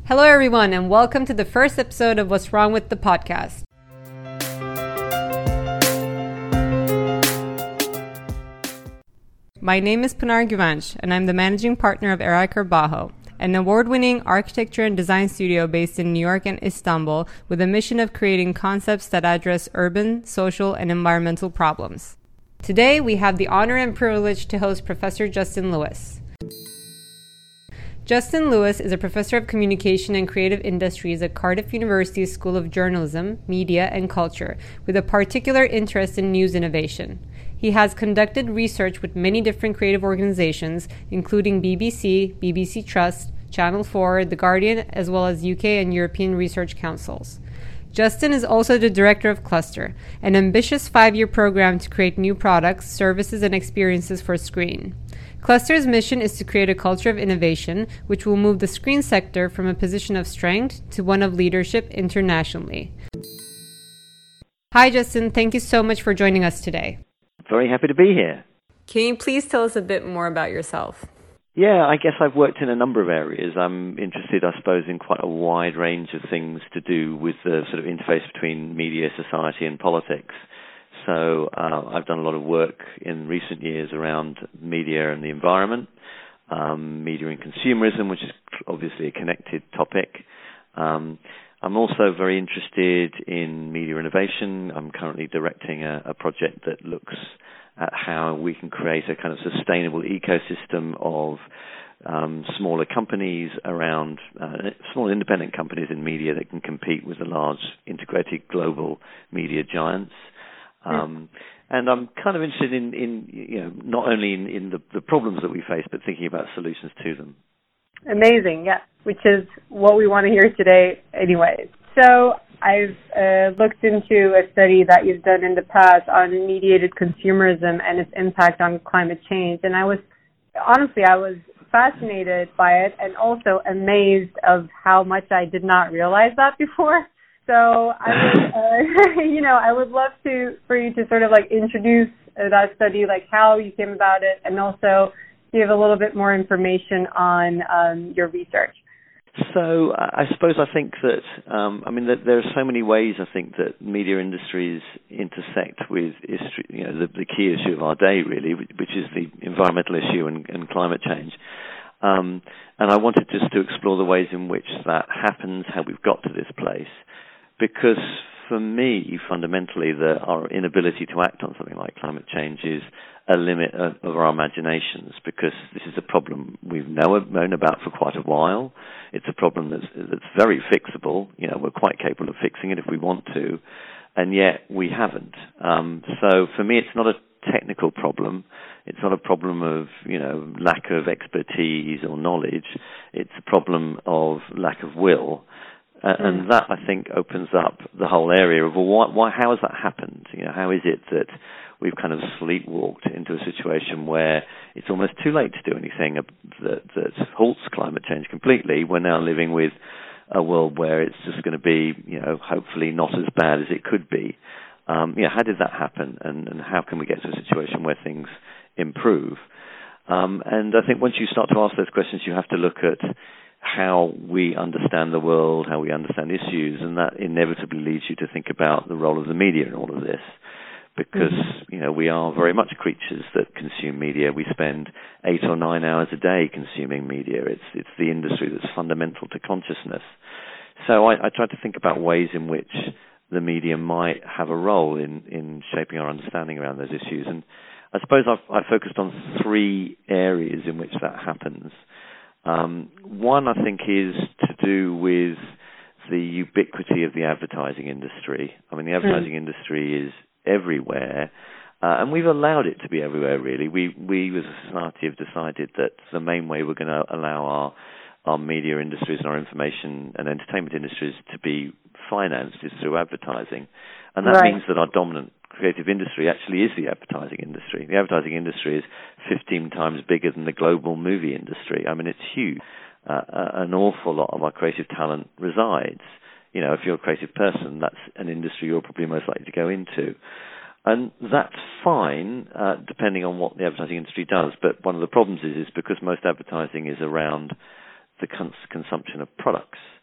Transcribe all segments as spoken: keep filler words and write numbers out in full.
Hello, everyone, and welcome to the first episode of What's Wrong with the Podcast. My name is Pinar Guvanch, and I'm the managing partner of Eray Carbajo, an award-winning architecture and design studio based in New York and Istanbul with a mission of creating concepts that address urban, social, and environmental problems. Today, we have the honor and privilege to host Professor Justin Lewis. Justin Lewis is a professor of communication and creative industries at Cardiff University's School of Journalism, Media, and Culture, with a particular interest in news innovation. He has conducted research with many different creative organizations, including B B C, B B C Trust, Channel four, The Guardian, as well as U K and European research councils. Justin is also the director of Cluster, an ambitious five-year program to create new products, services, and experiences for screen. Cluster's mission is to create a culture of innovation, which will move the screen sector from a position of strength to one of leadership internationally. Hi, Justin. Thank you so much for joining us today. Very happy to be here. Can you please tell us a bit more about yourself? Yeah, I guess I've worked in a number of areas. I'm interested, I suppose, in quite a wide range of things to do with the sort of interface between media, society, and politics. So uh, I've done a lot of work in recent years around media and the environment, um, media and consumerism, which is obviously a connected topic. Um, I'm also very interested in media innovation. I'm currently directing a, a project that looks at how we can create a kind of sustainable ecosystem of um, smaller companies around, uh, small independent companies in media that can compete with the large integrated global media giants. Um, and I'm kind of interested in, in you know, not only in, in the, the problems that we face, but thinking about solutions to them. Amazing, yeah, which is what we want to hear today anyway. So I've uh, looked into a study that you've done in the past on mediated consumerism and its impact on climate change. And I was, honestly, I was fascinated by it and also amazed of how much I did not realize that before. So I would, uh, you know, I would love to for you to sort of like introduce uh, that study, like how you came about it, and also give a little bit more information on um, your research. So I suppose I think that, um, I mean, that there are so many ways I think that media industries intersect with, you know, the, the key issue of our day, really, which is the environmental issue and, and climate change. Um, and I wanted just to explore the ways in which that happens, how we've got to this place. Because for me, fundamentally, the, our inability to act on something like climate change is a limit of, of our imaginations, because this is a problem we've know, known about for quite a while. It's a problem that's, that's very fixable. You know, we're quite capable of fixing it if we want to, and yet we haven't. Um, so for me, it's not a technical problem. It's not a problem of, you know, lack of expertise or knowledge. It's a problem of lack of will. Uh, and that, I think, opens up the whole area of, well, why, why, how has that happened? You know, how is it that we've kind of sleepwalked into a situation where it's almost too late to do anything that, that halts climate change completely? We're now living with a world where it's just going to be, you know, hopefully not as bad as it could be. Um, you know, how did that happen? And, and how can we get to a situation where things improve? Um, and I think once you start to ask those questions, you have to look at how we understand the world, how we understand issues, and that inevitably leads you to think about the role of the media in all of this. Because, mm-hmm. you know, we are very much creatures that consume media. We spend eight or nine hours a day consuming media. It's it's the industry that's fundamental to consciousness. So I, I try to think about ways in which the media might have a role in, in shaping our understanding around those issues. And I suppose I've, I've focused on three areas in which that happens. Um, one, I think, is to do with the ubiquity of the advertising industry. I mean, the advertising mm. industry is everywhere, uh, and we've allowed it to be everywhere, really. We, we as a society have decided that the main way we're going to allow our, our media industries and our information and entertainment industries to be financed is through advertising. And that right. means that our dominant creative industry actually is the advertising industry. The advertising industry is fifteen times bigger than the global movie industry. I mean, it's huge. Uh, an awful lot of our creative talent resides. You know, if you're a creative person, that's an industry you're probably most likely to go into. And that's fine, uh, depending on what the advertising industry does. But one of the problems is, is because most advertising is around the cons- consumption of products.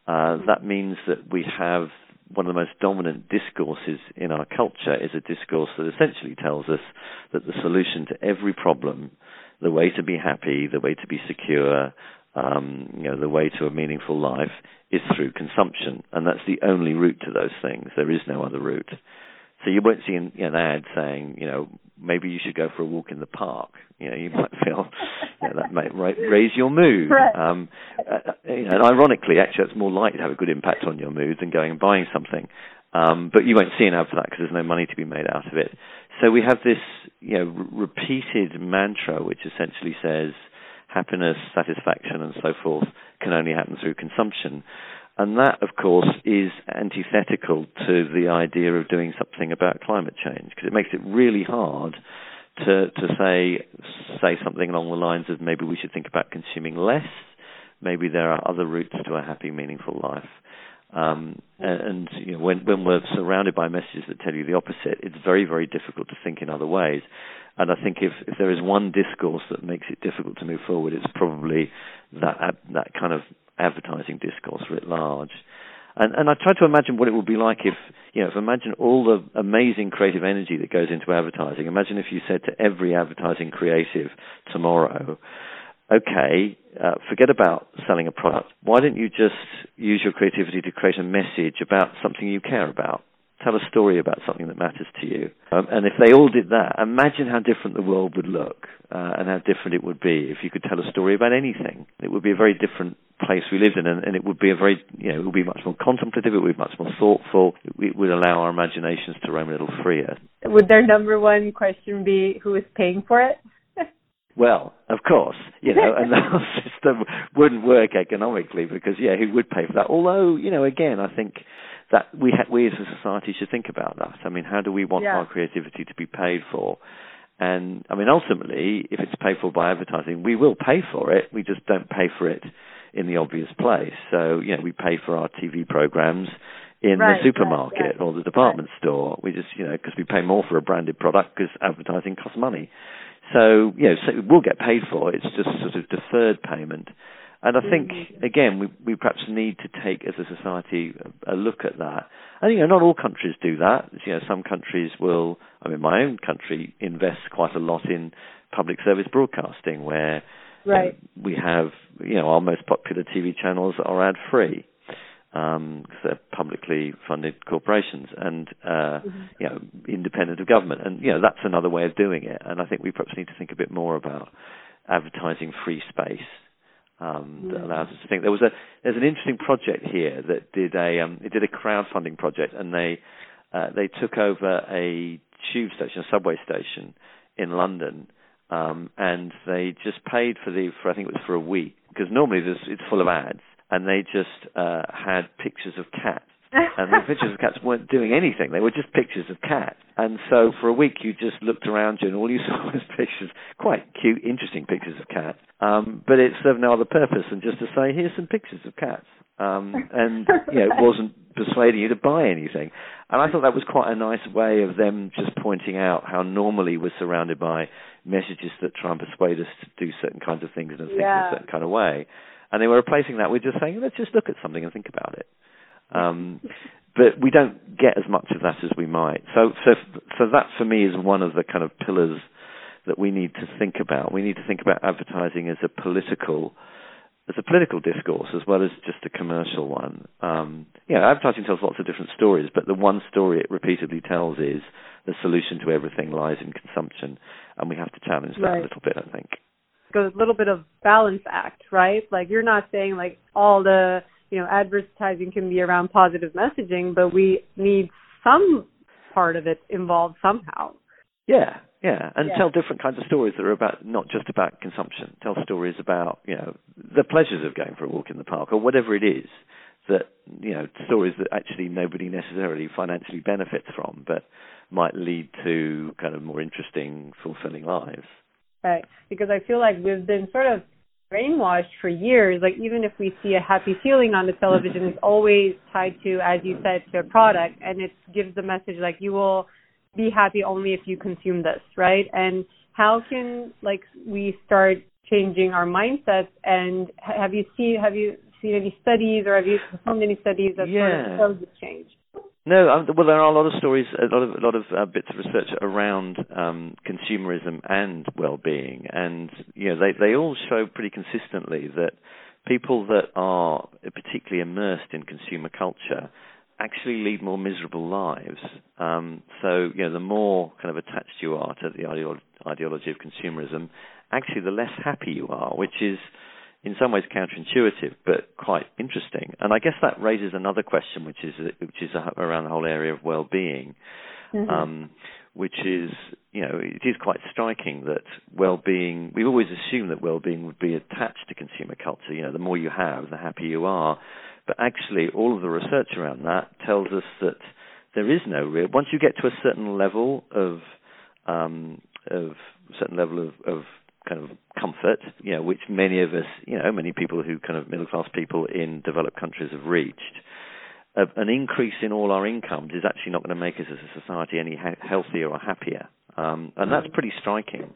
Uh, that means that we have one of the most dominant discourses in our culture is a discourse that essentially tells us that the solution to every problem, the way to be happy, the way to be secure, um, you know, the way to a meaningful life is through consumption. And that's the only route to those things. There is no other route. So you won't see an, an ad saying, you know, maybe you should go for a walk in the park. You know, you might feel you know, that might raise your mood. Right. Um, uh, you know, and ironically, actually, it's more likely to have a good impact on your mood than going and buying something. Um, but you won't see an ad for that because there's no money to be made out of it. So we have this, you know, r- repeated mantra which essentially says happiness, satisfaction, and so forth can only happen through consumption. And that, of course, is antithetical to the idea of doing something about climate change, because it makes it really hard to to say say something along the lines of maybe we should think about consuming less, maybe there are other routes to a happy, meaningful life. Um, and, and you know, when, when we're surrounded by messages that tell you the opposite, it's very, very difficult to think in other ways. And I think if, if there is one discourse that makes it difficult to move forward, it's probably that that kind of advertising discourse writ large. And, and I try to imagine what it would be like if, you know, if imagine all the amazing creative energy that goes into advertising. Imagine if you said to every advertising creative tomorrow, okay, uh, forget about selling a product. Why don't you just use your creativity to create a message about something you care about? Tell a story about something that matters to you. Um, and if they all did that, imagine how different the world would look uh, and how different it would be if you could tell a story about anything. It would be a very different place we lived in, and, and it would be a very, you know, it would be much more contemplative, it would be much more thoughtful, it would allow our imaginations to roam a little freer. Would their number one question be who is paying for it? Well, of course, you know, and the whole system wouldn't work economically because, yeah, who would pay for that? Although, you know, again, I think that we ha- we as a society should think about that. I mean, how do we want yeah. our creativity to be paid for? And, I mean, ultimately, if it's paid for by advertising, we will pay for it. We just don't pay for it in the obvious place. So, you know, we pay for our T V programs in right, the supermarket right, right. or the department right. store. We just, you know, because we pay more for a branded product because advertising costs money. So, you know, so we'll get paid for it. It's just sort of deferred payment. And I think, mm-hmm. again, we, we perhaps need to take, as a society, a, a look at that. And, you know, not all countries do that. You know, some countries will, I mean, my own country invests quite a lot in public service broadcasting, where right. you know, we have, you know, our most popular T V channels are ad-free. Um, because they're publicly funded corporations and, uh, mm-hmm. you know, independent of government. And, you know, that's another way of doing it. And I think we perhaps need to think a bit more about advertising free space um, that mm-hmm. allows us to think. There was a, there's an interesting project here that did a, um, it did a crowdfunding project, and they, uh, they took over a tube station, a subway station in London, um, and they just paid for the, for, I think it was for a week, because normally this, it's full of ads. And they just uh, had pictures of cats. And the pictures of cats weren't doing anything. They were just pictures of cats. And so for a week you just looked around you and all you saw was pictures, quite cute, interesting pictures of cats. Um, but it served no other purpose than just to say, here's some pictures of cats. Um, and you know, it wasn't persuading you to buy anything. And I thought that was quite a nice way of them just pointing out how normally we're surrounded by messages that try and persuade us to do certain kinds of things and think yeah. in a certain kind of way. And they were replacing that with just saying, let's just look at something and think about it. Um, but we don't get as much of that as we might. So, so, so that for me is one of the kind of pillars that we need to think about. We need to think about advertising as a political, as a political discourse as well as just a commercial one. Um, yeah, advertising tells lots of different stories, but the one story it repeatedly tells is the solution to everything lies in consumption, and we have to challenge that right. a little bit, I think. A little bit of balance act, right? Like, you're not saying like all the, you know, advertising can be around positive messaging, but we need some part of it involved somehow. Yeah, yeah, and yeah. tell different kinds of stories that are about, not just about consumption. Tell stories about, you know, the pleasures of going for a walk in the park or whatever it is that, you know, stories that actually nobody necessarily financially benefits from, but might lead to kind of more interesting, fulfilling lives. Right, because I feel like we've been sort of brainwashed for years. Like, even if we see a happy feeling on the television, it's always tied to, as you said, to a product, and it gives the message like, you will be happy only if you consume this, right? And how can like we start changing our mindsets? And have you seen have you seen any studies, or have you performed any studies that yeah. sort of shows this change? No, um, well, there are a lot of stories, a lot of a lot of uh, bits of research around um, consumerism and well-being, and you know, they they all show pretty consistently that people that are particularly immersed in consumer culture actually lead more miserable lives. Um, so, you know, the more kind of attached you are to the ideolo- ideology of consumerism, actually the less happy you are, which is in some ways counterintuitive, but quite interesting. And I guess that raises another question, which is which is around the whole area of well-being, mm-hmm. um, which is, you know, it is quite striking that well-being, we always assume that well-being would be attached to consumer culture. You know, the more you have, the happier you are. But actually, all of the research around that tells us that there is no real, once you get to a certain level of, um, of certain level of, of kind of comfort, you know, which many of us, you know, many people who kind of middle-class people in developed countries have reached, uh, an increase in all our incomes is actually not going to make us as a society any ha- healthier or happier. Um, and that's pretty striking.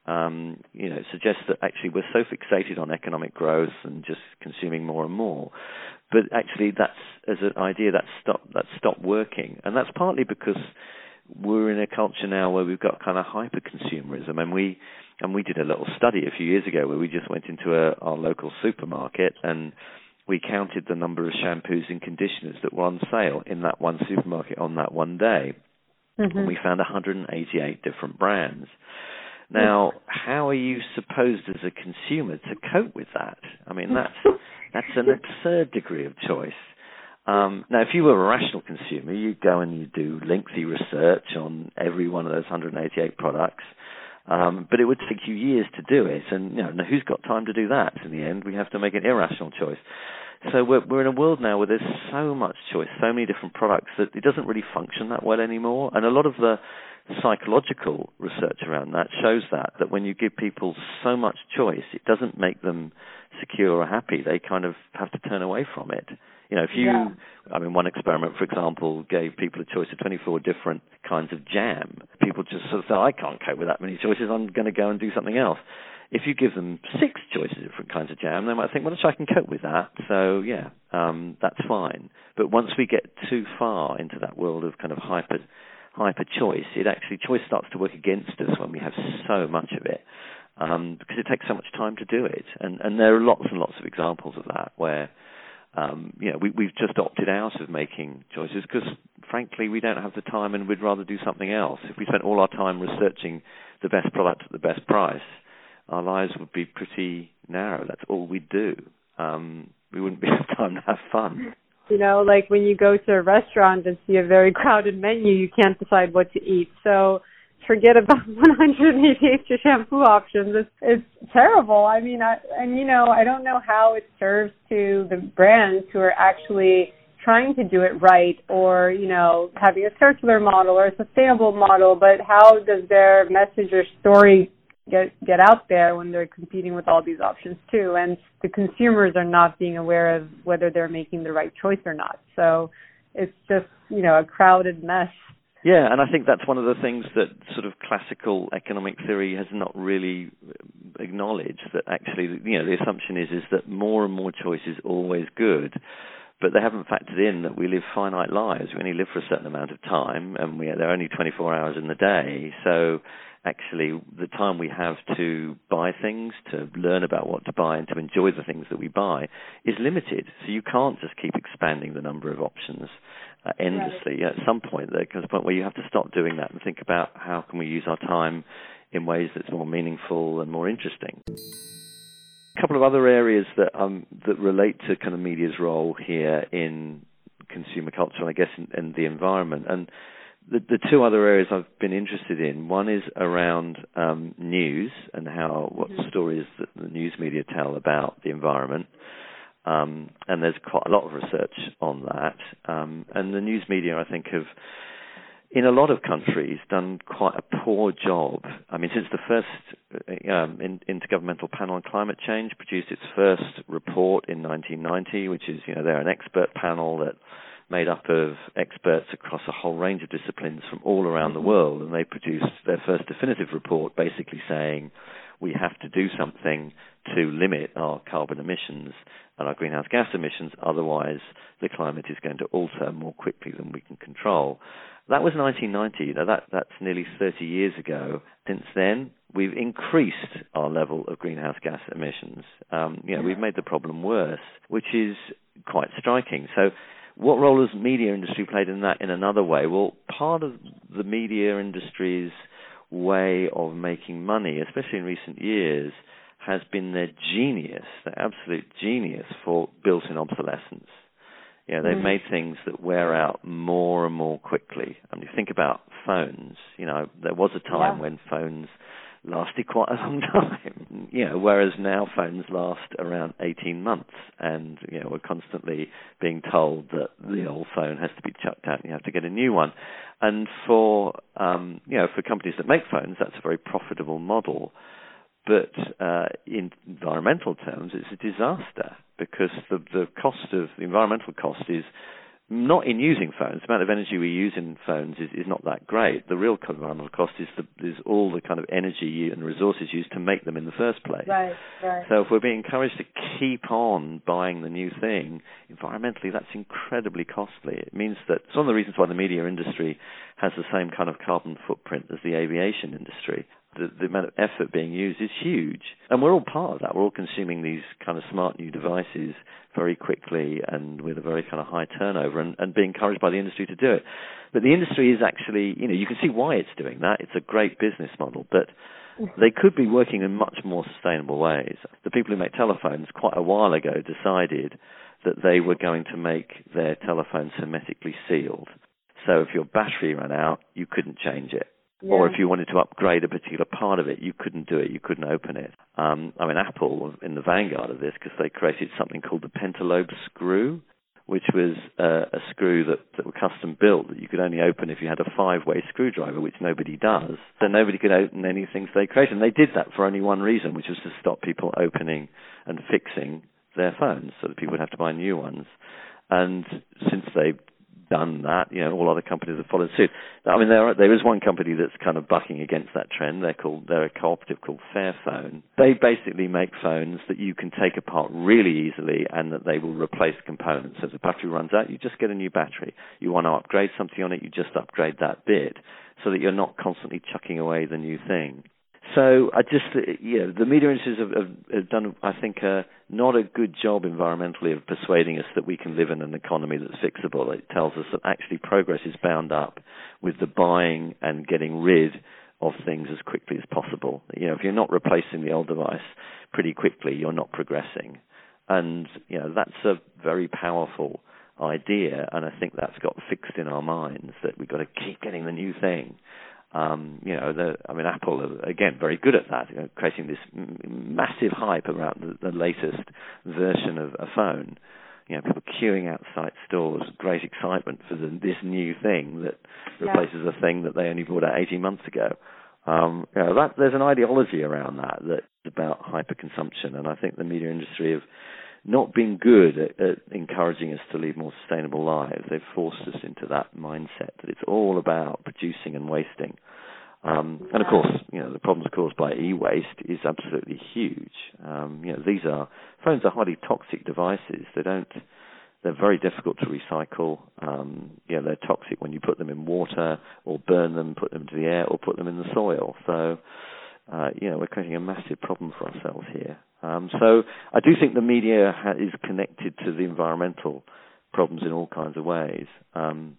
Um, you know, it suggests that actually we're so fixated on economic growth and just consuming more and more. But actually that's, as an idea, that's stopped, that's stopped working. And that's partly because we're in a culture now where we've got kind of hyper-consumerism, and we and we did a little study a few years ago where we just went into a, our local supermarket and we counted the number of shampoos and conditioners that were on sale in that one supermarket on that one day, mm-hmm. and we found one hundred eighty-eight different brands. Now, how are you supposed as a consumer to cope with that? I mean, that's that's an absurd degree of choice. Um, now, if you were a rational consumer, you'd go and you do lengthy research on every one of those one hundred eighty-eight products, um, but it would take you years to do it, and you know, who's got time to do that? In the end, we have to make an irrational choice. So we're, we're in a world now where there's so much choice, so many different products, that it doesn't really function that well anymore, and a lot of the psychological research around that shows that, that when you give people so much choice, it doesn't make them secure or happy. They kind of have to turn away from it. You know, if you, yeah. I mean, one experiment, for example, gave people a choice of twenty-four different kinds of jam. People just sort of say, I can't cope with that many choices, I'm going to go and do something else. If you give them six choices of different kinds of jam, they might think, well, I can cope with that. So, yeah, um, that's fine. But once we get too far into that world of kind of hyper hyper choice, it actually, choice starts to work against us when we have so much of it, um, because it takes so much time to do it. And, and there are lots and lots of examples of that where, um, you know, we, we've just opted out of making choices because, frankly, we don't have the time and we'd rather do something else. If we spent all our time researching the best product at the best price, our lives would be pretty narrow. That's all we'd do. Um, we wouldn't be have time to have fun. You know, like when you go to a restaurant and see a very crowded menu, you can't decide what to eat. So forget about one hundred eighty-eight shampoo options. It's, it's terrible. I mean, I, and, you know, I don't know how it serves to the brands who are actually trying to do it right, or, you know, having a circular model or a sustainable model, but how does their message or story get get out there when they're competing with all these options too, and the consumers are not being aware of whether they're making the right choice or not. So it's just, you know, a crowded mess. Yeah, and I think that's one of the things that sort of classical economic theory has not really acknowledged, that actually, you know, the assumption is is that more and more choice is always good, but they haven't factored in that we live finite lives. We only live for a certain amount of time, and we there are only twenty-four hours in the day, so actually the time we have to buy things, to learn about what to buy and to enjoy the things that we buy is limited. So you can't just keep expanding the number of options uh, endlessly. Right. At some point there comes a point where you have to stop doing that and think about how can we use our time in ways that's more meaningful and more interesting. A couple of other areas that um, that relate to kind of media's role here in consumer culture, and I guess in, in the environment. And The, the two other areas I've been interested in, one is around um, news and how what mm-hmm. stories that the news media tell about the environment, um, and there's quite a lot of research on that. Um, and the news media, I think, have, in a lot of countries, done quite a poor job. I mean, since the first um, in, Intergovernmental Panel on Climate Change produced its first report in nineteen ninety, which is, you know, they're an expert panel that made up of experts across a whole range of disciplines from all around the world, and they produced their first definitive report basically saying we have to do something to limit our carbon emissions and our greenhouse gas emissions, otherwise the climate is going to alter more quickly than we can control. That was nineteen ninety. You know, that, that's nearly thirty years ago. Since then, we've increased our level of greenhouse gas emissions. Um, you know, we've made the problem worse, which is quite striking. So what role has media industry played in that in another way? Well, part of the media industry's way of making money, especially in recent years, has been their genius, their absolute genius for built-in obsolescence. You know, they've mm. made things that wear out more and more quickly. I mean, you think about phones. You know, there was a time yeah. when phones lasted quite a long time. You know, whereas now phones last around eighteen months, and you know, we're constantly being told that the old phone has to be chucked out and you have to get a new one. And for um, you know, for companies that make phones, that's a very profitable model. But uh, in environmental terms, it's a disaster because the, the cost of the environmental cost is not in using phones. The amount of energy we use in phones is, is not that great. The real environmental cost is, the, is all the kind of energy and resources used to make them in the first place. Right, right. So if we're being encouraged to keep on buying the new thing, environmentally that's incredibly costly. It means that it's one of the reasons why the media industry has the same kind of carbon footprint as the aviation industry. The, the amount of effort being used is huge. And we're all part of that. We're all consuming these kind of smart new devices very quickly and with a very kind of high turnover and, and being encouraged by the industry to do it. But the industry is actually, you know, you can see why it's doing that. It's a great business model, but they could be working in much more sustainable ways. The people who make telephones quite a while ago decided that they were going to make their telephones hermetically sealed. So if your battery ran out, you couldn't change it. Yeah. Or if you wanted to upgrade a particular part of it, you couldn't do it. You couldn't open it. Um, I mean, Apple was in the vanguard of this because they created something called the pentalobe screw, which was uh, a screw that, that were custom built that you could only open if you had a five-way screwdriver, which nobody does. So nobody could open any things they created. And they did that for only one reason, which was to stop people opening and fixing their phones so that people would have to buy new ones. And since they've done that, you know, all other companies have followed suit. I mean, there are, there is one company that's kind of bucking against that trend. They're called, they're a cooperative called Fairphone. They basically make phones that you can take apart really easily and that they will replace components. So if the battery runs out, you just get a new battery. You want to upgrade something on it, you just upgrade that bit so that you're not constantly chucking away the new thing. So I just, you know, the media industries have, have, have done, I think, uh, not a good job environmentally of persuading us that we can live in an economy that's fixable. It tells us that actually progress is bound up with the buying and getting rid of things as quickly as possible. You know, if you're not replacing the old device pretty quickly, you're not progressing. And, you know, that's a very powerful idea, and I think that's got fixed in our minds that we've got to keep getting the new thing. Um, you know, the, I mean, Apple are, again, very good at that, you know, creating this m- massive hype around the, the latest version of a phone. You know, people queuing outside stores, great excitement for the, this new thing that replaces yeah. a thing that they only bought out eighteen months ago. Um, you know, that, there's an ideology around that that's about hyperconsumption, and I think the media industry have not been good at, at encouraging us to lead more sustainable lives. They've forced us into that mindset that it's all about producing and wasting. Um, yeah. And of course, you know, the problems caused by e-waste is absolutely huge. Um, you know, these are phones are highly toxic devices. They don't. They're very difficult to recycle. Um, you know, they're toxic when you put them in water or burn them, put them into the air, or put them in the soil. So, uh, you know, we're creating a massive problem for ourselves here. Um, so I do think the media ha- is connected to the environmental problems in all kinds of ways. Um,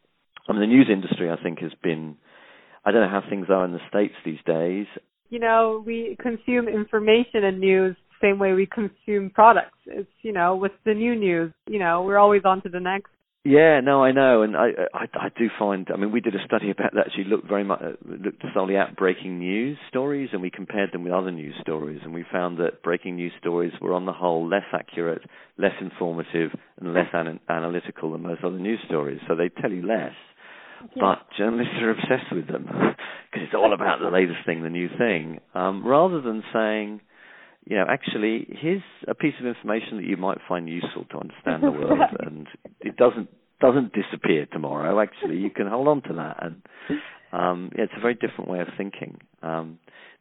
I mean, the news industry, I think, has been, I don't know how things are in the States these days. You know, we consume information and news the same way we consume products. It's, you know, with the new news, you know, we're always on to the next. Yeah, no, I know, and I, I, I do find. I mean, we did a study about that. Actually, looked very much looked solely at breaking news stories, and we compared them with other news stories, and we found that breaking news stories were, on the whole, less accurate, less informative, and less an- analytical than most other news stories. So they tell you less, yeah. but journalists are obsessed with them because it's all about the latest thing, the new thing, um, rather than saying, you know, actually, here's a piece of information that you might find useful to understand the world, and it doesn't doesn't disappear tomorrow. Actually, you can hold on to that, and um, yeah, it's a very different way of thinking. Um,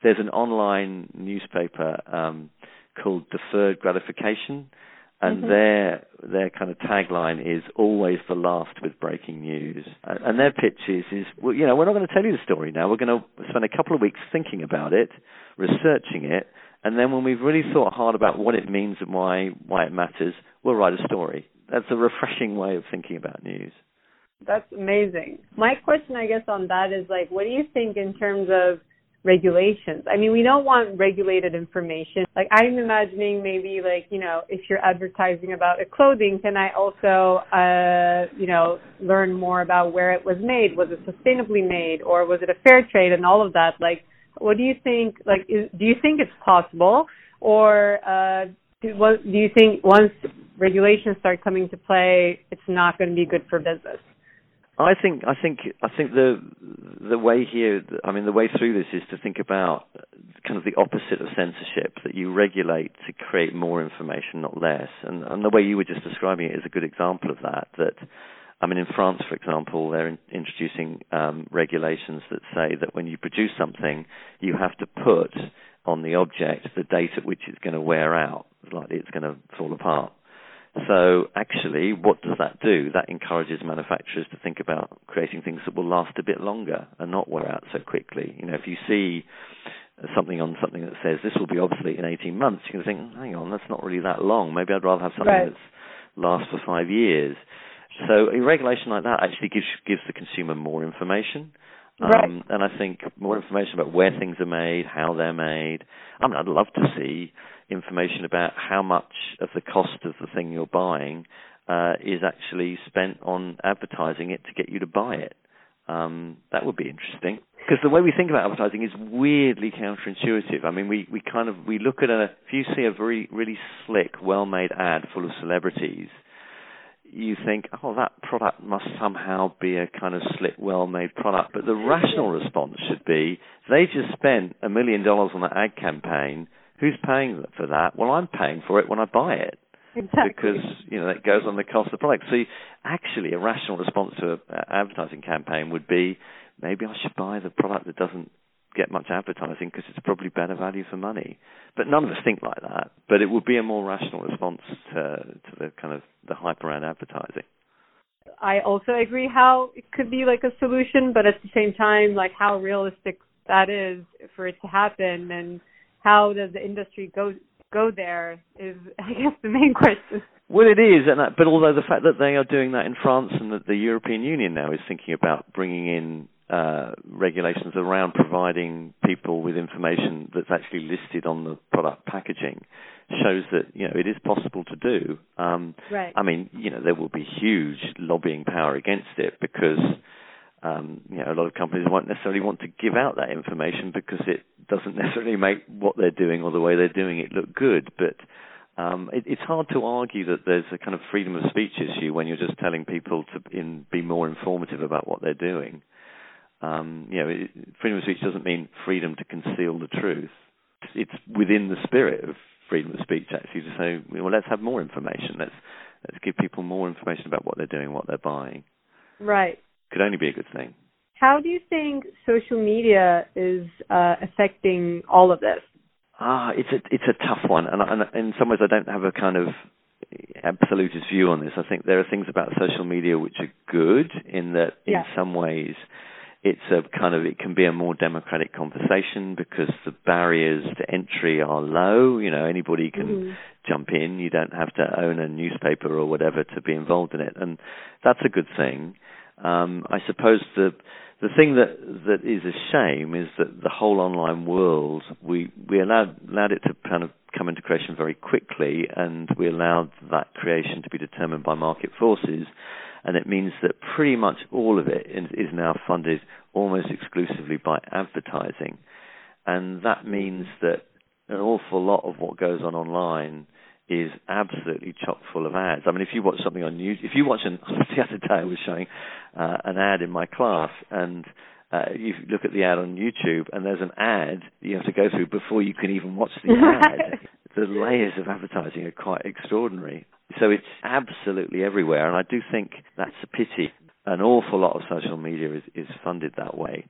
there's an online newspaper um, called Deferred Gratification, and mm-hmm. their their kind of tagline is always the last with breaking news. And their pitch is, is well, you know, we're not going to tell you the story now. We're going to spend a couple of weeks thinking about it, researching it, and then when we've really thought hard about what it means and why why it matters, we'll write a story. That's a refreshing way of thinking about news. That's amazing. My question, I guess, on that is, like, what do you think in terms of regulations? I mean, we don't want regulated information. Like, I'm imagining maybe, like, you know, if you're advertising about a clothing, can I also, uh, you know, learn more about where it was made? Was it sustainably made, or was it a fair trade, and all of that? Like, what do you think, like, is, do you think it's possible, or uh, do, what, do you think once regulations start coming to play, it's not going to be good for business? I think I think I think the the way here, I mean, the way through this is to think about kind of the opposite of censorship, that you regulate to create more information, not less. And, and the way you were just describing it is a good example of that. That I mean, in France, for example, they're in, introducing um, regulations that say that when you produce something, you have to put on the object the date at which it's going to wear out, like it's going to fall apart. So actually, what does that do? That encourages manufacturers to think about creating things that will last a bit longer and not wear out so quickly. You know, if you see something on something that says this will be obsolete in eighteen months, you're going to think, hang on, that's not really that long. Maybe I'd rather have something right. that's lasts for five years. So a regulation like that actually gives gives the consumer more information. Um, right. And I think more information about where things are made, how they're made. I mean, I'd love to see information about how much of the cost of the thing you're buying uh, is actually spent on advertising it to get you to buy it. Um, that would be interesting. Because the way we think about advertising is weirdly counterintuitive. I mean, we, we kind of, we look at a, if you see a very, really slick, well-made ad full of celebrities, you think, oh, that product must somehow be a kind of slick, well-made product. But the rational response should be, they just spent a million dollars on that ad campaign. Who's paying for that? Well, I'm paying for it when I buy it. Exactly. Because, you know, that goes on the cost of the product. So actually, a rational response to an advertising campaign would be, maybe I should buy the product that doesn't get much advertising because it's probably better value for money. But none of us think like that. But it would be a more rational response to, to the kind of the hype around advertising. I also agree how it could be like a solution, but at the same time, like how realistic that is for it to happen, and how does the industry go go there is, I guess, the main question. Well, it is, and that, but although the fact that they are doing that in France and that the European Union now is thinking about bringing in uh, regulations around providing people with information that's actually listed on the product packaging, shows that, you know, it is possible to do. Um, right. I mean, you know, there will be huge lobbying power against it because Um, you know, a lot of companies won't necessarily want to give out that information because it doesn't necessarily make what they're doing or the way they're doing it look good. But um, it, it's hard to argue that there's a kind of freedom of speech issue when you're just telling people to in, be more informative about what they're doing. Um, you know, it, freedom of speech doesn't mean freedom to conceal the truth. It's within the spirit of freedom of speech actually to say, well, let's have more information. Let's let's give people more information about what they're doing, what they're buying. Right. Could only be a good thing. How do you think social media is uh, affecting all of this? Ah, it's a it's a tough one, and, and in some ways I don't have a kind of absolutist view on this. I think there are things about social media which are good in that, in yeah. some ways, it's a kind of it can be a more democratic conversation because the barriers to entry are low. You know, anybody can mm-hmm. jump in. You don't have to own a newspaper or whatever to be involved in it, and that's a good thing. Um, I suppose the the thing that, that is a shame is that the whole online world, we, we allowed, allowed it to kind of come into creation very quickly, and we allowed that creation to be determined by market forces, and it means that pretty much all of it is, is now funded almost exclusively by advertising. And that means that an awful lot of what goes on online is absolutely chock full of ads. I mean, if you watch something on YouTube, if you watch an, the other day I was showing uh, an ad in my class, and uh, you look at the ad on YouTube, and there's an ad you have to go through before you can even watch the ad. The layers of advertising are quite extraordinary. So it's absolutely everywhere, and I do think that's a pity. An awful lot of social media is, is funded that way.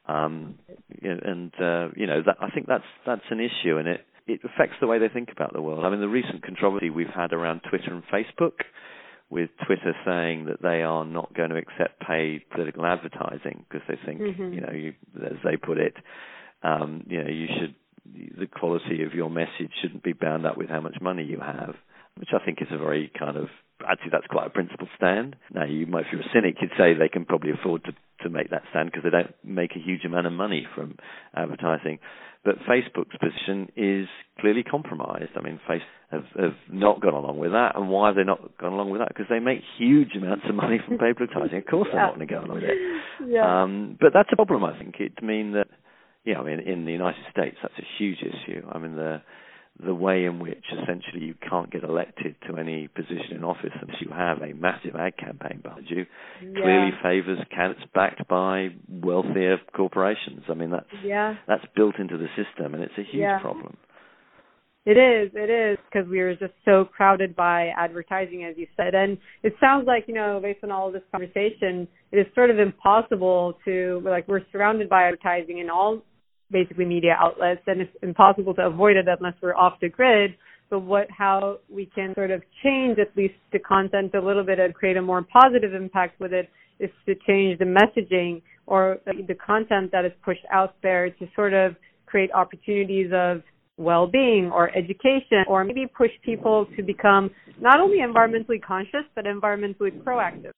Um, and uh, you know, that, I think that's that's an issue, and it it affects the way they think about the world. I mean, the recent controversy we've had around Twitter and Facebook, with Twitter saying that they are not going to accept paid political advertising because they think, mm-hmm. you know, you, as they put it, um, you know, you should, the quality of your message shouldn't be bound up with how much money you have, which I think is a very kind of, actually that's quite a principled stand. Now, you might, if you're a cynic, you'd say they can probably afford to, to make that stand because they don't make a huge amount of money from advertising. But Facebook's position is clearly compromised. I mean, Facebook have, have not gone along with that. And why have they not gone along with that? Because they make huge amounts of money from paid advertising. Of course yeah. they're not going to go along with it. Yeah. Um, but that's a problem, I think. It mean that, yeah, I mean, in the United States, that's a huge issue. I mean, the the way in which essentially you can't get elected to any position in office unless you have a massive ad campaign behind you yeah. clearly favours candidates backed by wealthier corporations. I mean, that's yeah. that's built into the system, and it's a huge yeah. problem. It is, it is, because we are just so crowded by advertising, as you said. And it sounds like, you know, based on all of this conversation, it is sort of impossible to, like, we're surrounded by advertising in all basically media outlets, and it's impossible to avoid it unless we're off the grid. But what, how we can sort of change at least the content a little bit and create a more positive impact with it is to change the messaging or the content that is pushed out there to sort of create opportunities of well-being or education, or maybe push people to become not only environmentally conscious but environmentally proactive.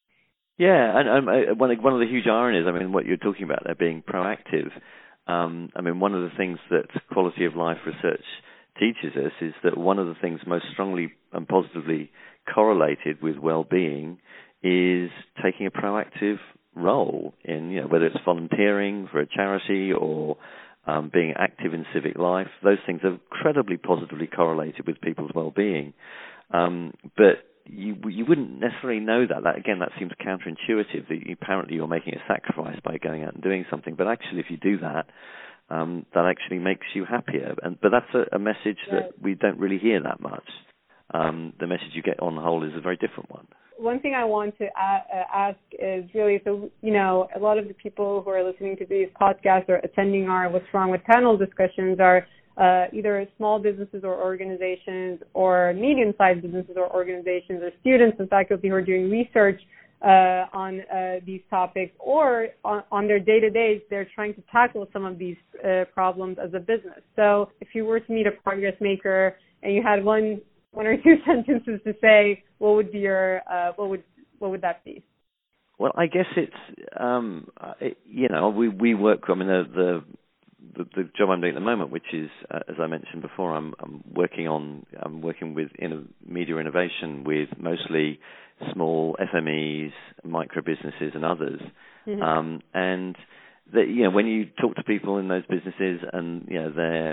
Yeah, and um, one of, one of the huge ironies, I mean, what you're talking about there being proactive. Um, I mean, one of the things that quality of life research teaches us is that one of the things most strongly and positively correlated with well-being is taking a proactive role in, you know, whether it's volunteering for a charity or um, being active in civic life. Those things are incredibly positively correlated with people's well-being. Um, but You you wouldn't necessarily know that. That again, that seems counterintuitive. That you, apparently you're making a sacrifice by going out and doing something, but actually, if you do that, um, that actually makes you happier. And but that's a, a message right. that we don't really hear that much. Um, the message you get on the whole is a very different one. One thing I want to a- ask is really, so you know, a lot of the people who are listening to these podcasts or attending our What's Wrong with panel discussions are Uh, either small businesses or organizations or medium-sized businesses or organizations or students and faculty who are doing research uh, on uh, these topics, or on, on their day-to-days, they're trying to tackle some of these uh, problems as a business. So if you were to meet a progress maker and you had one one or two sentences to say, what would be your uh, what would what would that be? Well, I guess it's um, it, you know we we work. I mean the the The, the job I'm doing at the moment, which is, uh, as I mentioned before, I'm, I'm working on, I'm working with in media innovation with mostly small S M Es, micro businesses, and others. Mm-hmm. Um, and the, you know, when you talk to people in those businesses, and you know, their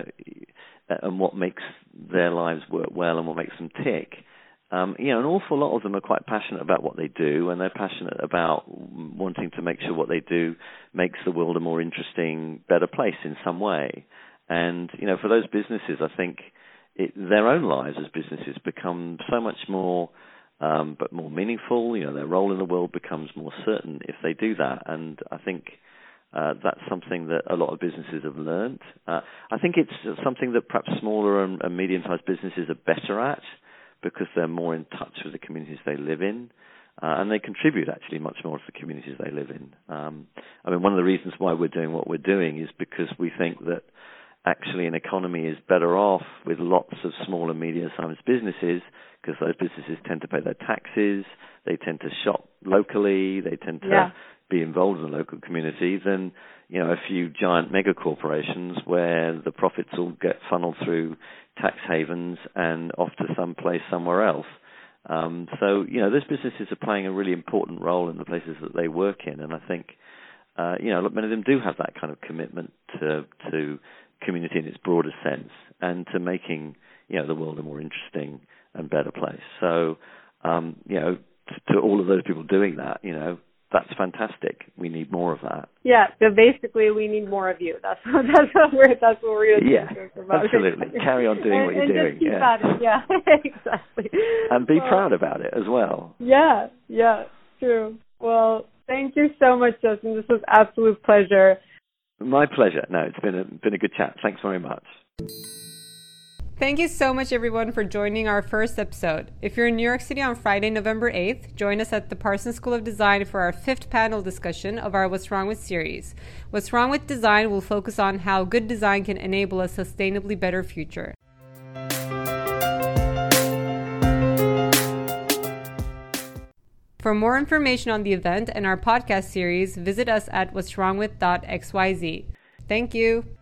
and what makes their lives work well, and what makes them tick. Um, you know, an awful lot of them are quite passionate about what they do, and they're passionate about wanting to make sure what they do makes the world a more interesting, better place in some way. And, you know, for those businesses, I think it, their own lives as businesses become so much more, um, but more meaningful. You know, their role in the world becomes more certain if they do that. And I think uh, that's something that a lot of businesses have learned. Uh, I think it's something that perhaps smaller and, and medium-sized businesses are better at, because they're more in touch with the communities they live in, uh, and they contribute actually much more to the communities they live in. Um, I mean, one of the reasons why we're doing what we're doing is because we think that actually an economy is better off with lots of small and medium-sized businesses, because those businesses tend to pay their taxes, they tend to shop locally, they tend to yeah. be involved in the local community, than, you know, a few giant mega corporations where the profits all get funneled through tax havens and off to some place somewhere else. Um, so, you know, those businesses are playing a really important role in the places that they work in, and I think, uh, you know, many of them do have that kind of commitment to, to community in its broader sense, and to making, you know, the world a more interesting and better place. So, um, you know, to, to all of those people doing that, you know, that's fantastic. We need more of that. Yeah, so basically we need more of you. That's what, that's what we're that's what we're yeah, about. Absolutely. Carry on doing and, what you're and doing. Just keep yeah. at it. Yeah, exactly. And be well, proud about it as well. Yeah, yeah, true. Well, thank you so much, Justin. This was an absolute pleasure. My pleasure. No, it's been a, been a good chat. Thanks very much. Thank you so much, everyone, for joining our first episode. If you're in New York City on Friday, November eighth, join us at the Parsons School of Design for our fifth panel discussion of our What's Wrong With series. What's Wrong With Design will focus on how good design can enable a sustainably better future. For more information on the event and our podcast series, visit us at what's wrong with dot x y z. Thank you.